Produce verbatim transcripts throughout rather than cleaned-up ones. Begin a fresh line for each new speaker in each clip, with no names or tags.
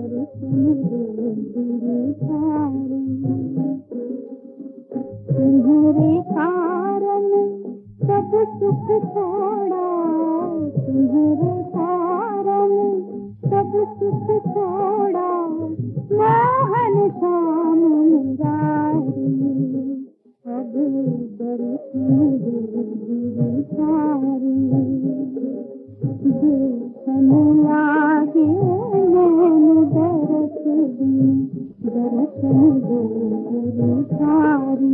तुम्हारे कारण सब सुख छोड़ा, तुम्हारे कारण सब सुख छोड़ा, मोहन श्याम मुरारी, अब दर्शन गिरगिरी सारी, देखन लागे नैन दरस दी, दर्शन गिरगिरी सारी।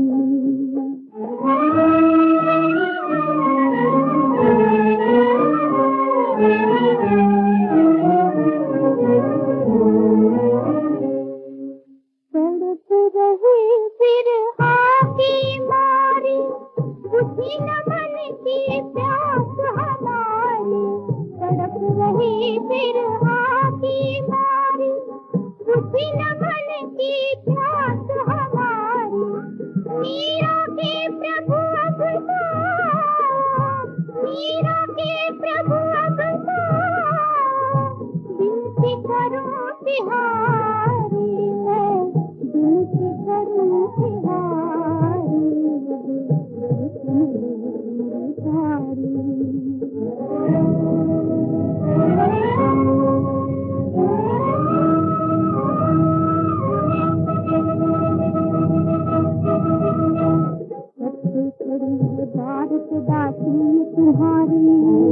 बुझी न मन की प्यास हमारी, तड़प रही बिरहा की मारी, बुझी न मन की प्यास हमारी, मीरा के प्रभु अब तो, मीरा के प्रभु अब तो, विनती करूं तिहारी, मैं विनती करूं तिहारी, भारत दासी तुम्हारी,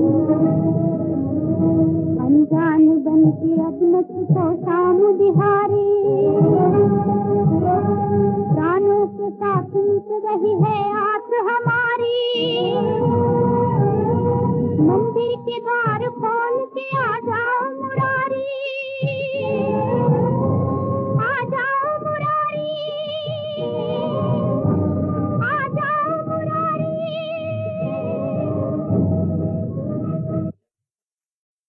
अनजान बन के अब नच को शाम बिहारी, प्राणों के साथ मिट रही है आस हमारी, मंदिर के द्वार